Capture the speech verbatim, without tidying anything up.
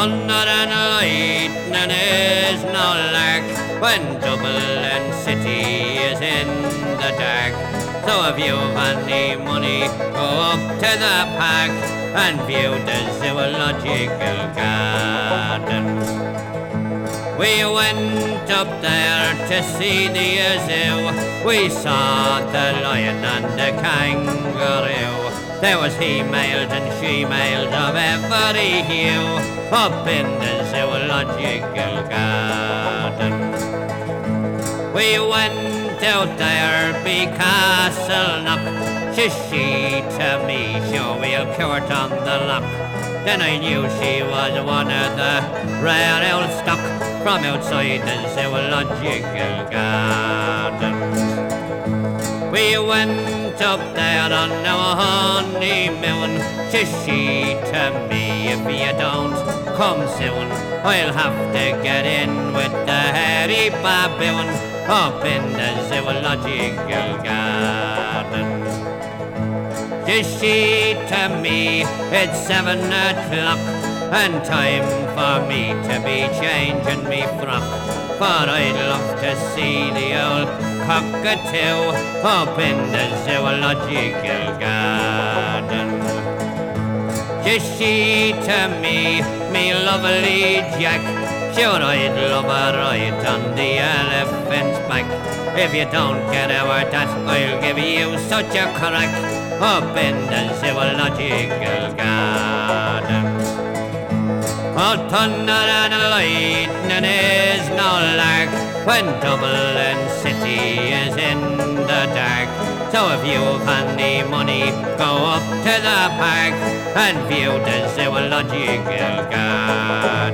thunder and lightning is no lack when Dublin city is in the dark. So if you've any money, go up to the park and view the zoological gardens. We went up there to see the zoo. We saw the lion and the kangaroo. There was he-males and she-males of every hue up in the zoological gardens. We went out there be Castle Knock. Says she to me, sure we'll court on the lock. Then I knew she was one of the rare old stock from outside the zoological gardens. We went up there on our honeymoon. Says she to me, if you don't come soon, I'll have to get in with the hairy baboon up in the zoological gardens. Says she to me, it's seven o'clock and time for me to be changing me frock, for I'd love to see the old cockatoo up in the zoological gardens. Says she to me, me lovely Jack, sure I'd love a ride on the elephant's back. If you don't get over that, I'll give you such a crack up in the zoological gardens. Oh, thunder and lightning is no lark when Dublin city is in the dark. So if you've any money, go up to the park and view the zoological gardens.